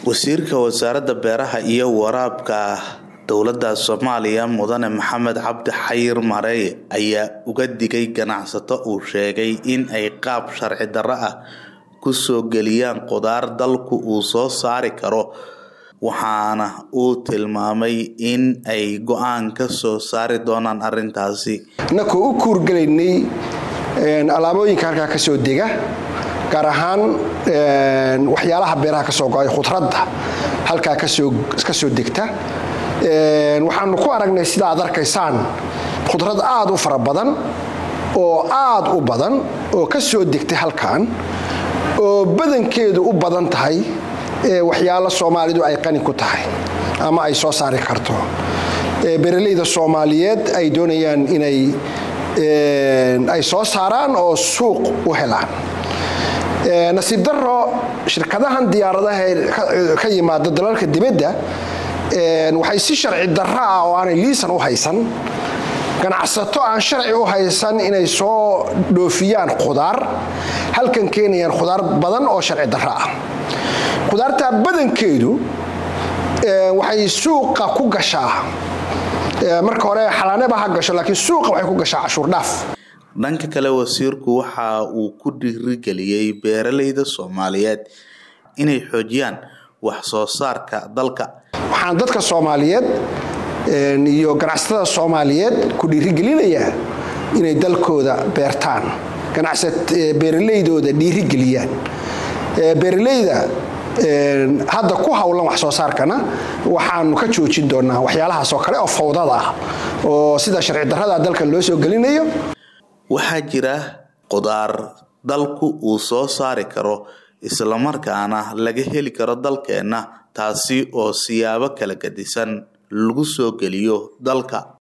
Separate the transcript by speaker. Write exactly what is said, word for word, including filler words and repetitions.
Speaker 1: Wasiirka Wasaaradda Beeraha iyo Waraabka Dowladda Soomaaliya Mudane Maxamed Cabdi Xayir Maareye ayaa uga digay ganacsato uu sheegay in ay qaab sharci darro ah ku soo galiyaan qudaar dalku uu soo saari karo, waxaana uu tilmaamay in ay go'aan ka soo saari doonaan arrintaasi.
Speaker 2: Nakoo u kuurgalaynay alaabooyinka halkaa ka soo dega gaar ahaan waxyaalaha beeraha ka soo go'ay khudradda halkaa ka soo ka soo degta waxaanu ku aragnay sida aad arkaysaan khudrad aad u fara badan oo aad u badan oo ka soo degtay halkaan oo badankeedu u badan tahay waxyaalo Soomaalidu ay qani ku tahay ama ay soo saari karto. Beeraleyda Soomaaliyeed ay doonayaan inay ay soo saaraan oo suuq u helaan. nasiib darro shirkadahan diyaaradaha ka yimaada dalalka dibadda waxay si sharci darro ah oo aan liisan u haysan ganacsato aan sharci u haysan inay soo dhoofiyaan khudaar halkan keenayaan khudaar badan oo sharci darro ah. khudaarta badankeedu waxay suuqa ku gashaa marka hore xalaaneba ha gasho laakiin suuqa waxay ku gashaa cashuur dhaaf.
Speaker 1: Dhanka kale wasiirku waxa uu ku dhiirigeliyay beeraleyda Soomaaliyeed inay xoojiyaan wax soo saarka dalka.
Speaker 2: Waxaan dadka Soomaaliyeed iyo ganacsatada Soomaaliyeed ku dhiirigelinayaa inay dalkooda beertaan, ganacsatada beeraleydooda dhiirigeliyaan. Beeraleyda hadda ku hawlan wax soo saarkana waxaanu ka joojin doonaa waxyaalahaas oo kale oo fawdada ah oo sida sharci darrada dalka loo soo galinayo.
Speaker 1: Waxaa jira qudaar dalku uu soo saari karo isla markaana laga heli karo dalkeena, taasi oo siyaabo kala gedisan lagu soo geliyo dalka.